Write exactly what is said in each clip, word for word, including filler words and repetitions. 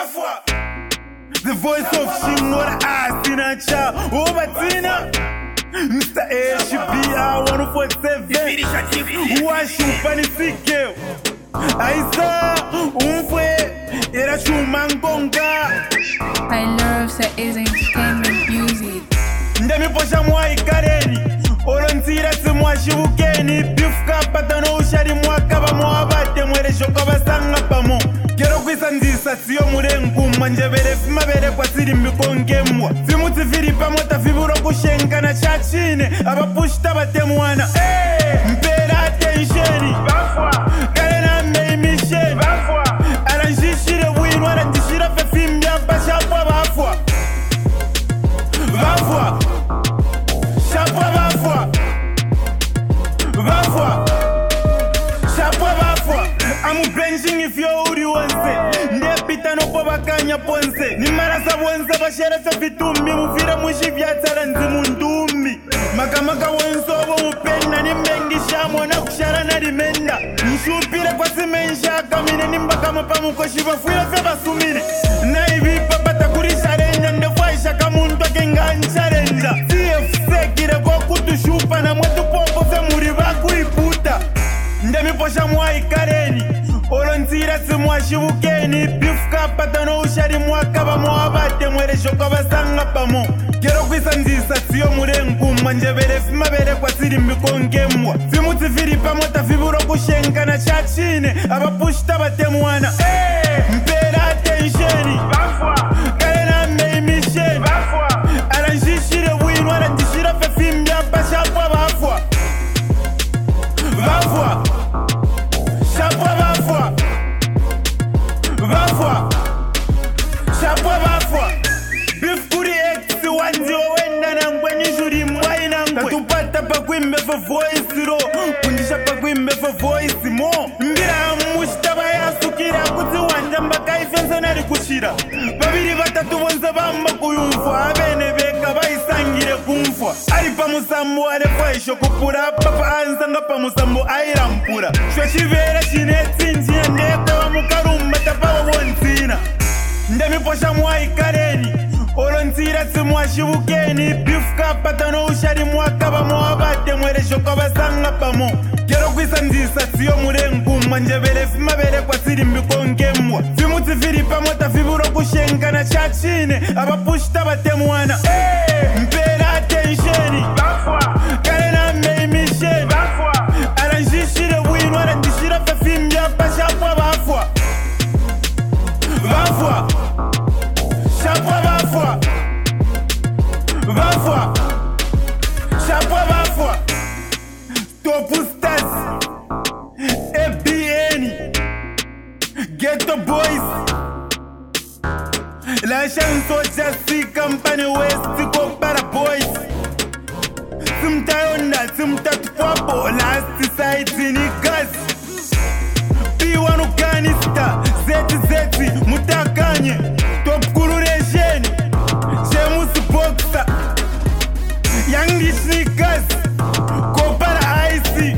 The voice of Shingora Asinacha, Obatina, Mister H B R one oh four seven, Washupani Sikeo, Aisa, Umfwe, Era Shumangonga. I love that is entertainment music. Ndemi posha mwa ikareni, Olontira se mwa shibukeni, Bifka patano ushari mwa kaba mwa bate mwere shoka sanga pamo. Kero kwisanzisa siyo murengu manjebere fima bere kwa siri mbikongemwa Fimuti viri pamota fiburo kushenka na chachine Abapushta batemuana Mpera attentioni Kare na mei misheni Aranjishire winu aranjishira fe fimya Bashapwa bafwa Bafwa Shapwa bafwa Bafwa Shapwa bafwa I'm benching if you're Uri once. Ndepita no po bakanya ponse. Ni marasa bonse bashera sa fitumbi. Mufira mwishi vyatara nzimundumi. Makamaka wonso obo upenda. Ni mengi shamo na kushara na rimenda. Nshupire kwa simensha kamine. Nimbaka mapamu kwa shiva fuya feba sumine. Na hivi papata kurisha renja. Ndefaisha kamuntu akenga ncharenja. C F C kire kwa kutushupa. Na mwetu popo fe muriba kuiputa. Ndemi posha mwa ikareni. Olontira se mwa shibukeni. Bifka patano ushari mwa kaba mwa bate mwere shoka basanga pamo. Kero kwisanzisa siyo murengu manjebere fima bere kwa siri mbikongemwa Fimuti viri pamota fiburo kushenka na chachine Abapushta batemuana Mpera attentioni Kare na mei misheni Aranjishire winu aranjishira fe fimya Bashapwa bafwa Bafwa Shapwa bafwa Bafwa Shapwa bafwa Beef kuri X wanzi wenda na ngwenye juri mwai na ngwe Katupata pa kuimbe for voice ro Kundisha pa kuimbe for voice mo Mbira mushtaba ya sukira Kuti wanja mbaka ifensa nari kushira Babiri batatu bonza bamba kuyumfwa Abene beka baisangire kumfwa Aripa musambo arefa isho kupura Papa ansanga pa musambo airampura Shwa shivera shinetsi njia ndeka wa mukarumba tapawa wontina Ndemi posha mwa ikareni Olontira se mwa shibukeni Bifka patano ushari mwa kaba mwa bate mwere shoka basanga pamo Kero kwisanzisa siyo murengu manjebere fima bere kwa siri mbikongemwa Fimuti viri pamota fiburo kushenka na chachine Abapushta batemuana Mpera attentioni Kare na mei misheni Aranjishire winu aranjishira fe fimya Bashapwa bafwa Bafwa Shapwa bafwa Bafwa Shapwa bafwa Topu Stars F B N Ghetto Boys La chanson Jazzy Company West Compara Boys Simtayonda Simtatu Papo Last Side Zinigas P one Uganista Zeti Zeti Mutakanye Top Kuru Region James Boxer Young Sneakers Compara I C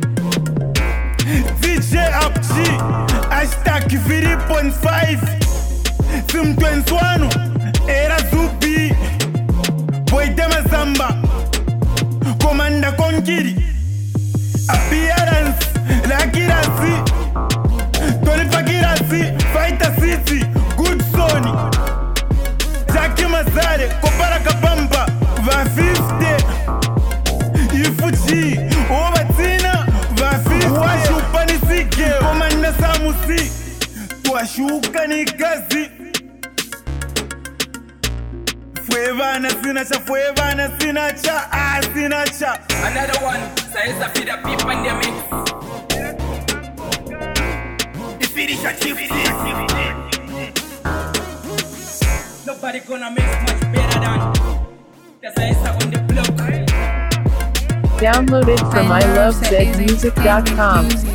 D J Up G Hashtag three point five Sim twenty-one Era Zubi Boy Dema Zamba Commander Konkiri Appearance Lakirasi Tony Fakirasi Fighter City Good Sony Jackie Mazare Kopara Kapamba Va fifty Ifuji Obatina Va fifty Washupani Sike Komanda Samusi Twashuka ni kazi Fuevana sinacha Fuevana sinacha Ah sinacha Another one Says I feed the people in their mix The finish a chief Nobody gonna mix much better than Cause I saw on the block Download it from I love zed music dot com.